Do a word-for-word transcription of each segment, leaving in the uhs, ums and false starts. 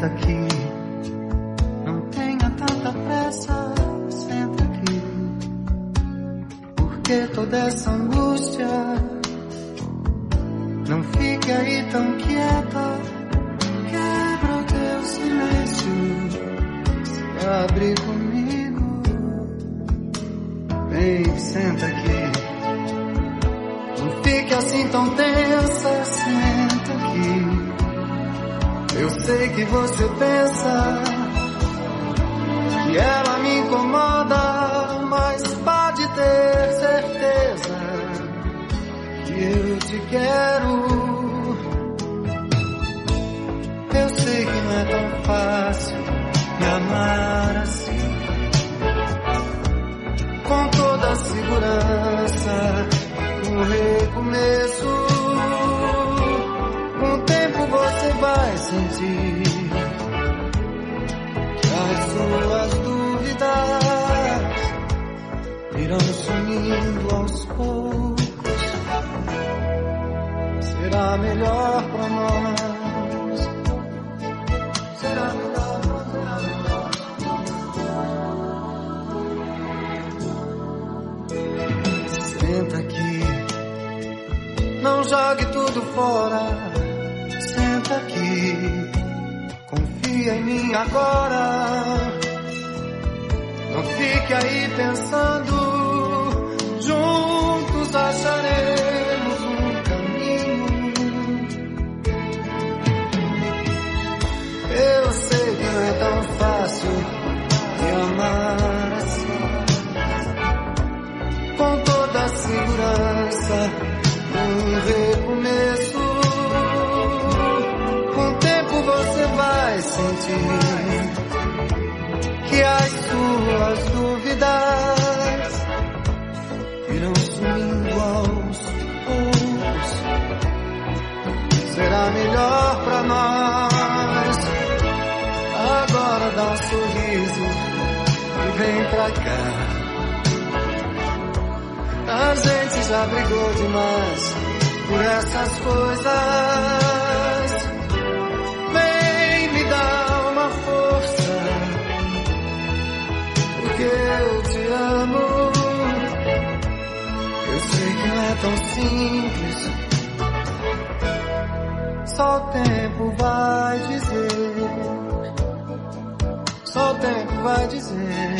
Senta aqui, não tenha tanta pressa. Senta aqui, porque toda essa angústia? Não fique aí tão quieta. Quebra o teu silêncio, se abre comigo. Vem, senta aqui, não fique assim tão tensa. Senta aqui. Eu sei que você pensa que ela me incomoda, mas pode ter certeza que eu te quero. Eu sei que não é tão fácil me amar assim, com toda a segurança, um recomeço. Com o tempo você vai sentir que as suas dúvidas irão sumindo aos poucos. Será melhor pra nós. Será melhor pra nós. Senta aqui, não jogue tudo fora. Senta aqui, confia em mim agora. Não fique aí pensando, juntos acharemos um caminho. Eu sei que não é tão fácil me amar assim, com toda a segurança, um recomeço. Você vai sentir que as suas dúvidas irão sumindo aos poucos. Será melhor pra nós. Agora dá um sorriso e vem pra cá. A gente já brigou demais por essas coisas. Eu te amo. Eu sei que não é tão simples. Só o tempo vai dizer. Só o tempo vai dizer.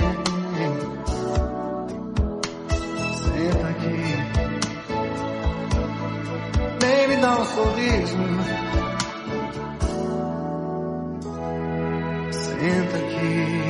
Senta aqui, vem me dar um sorriso. Senta aqui.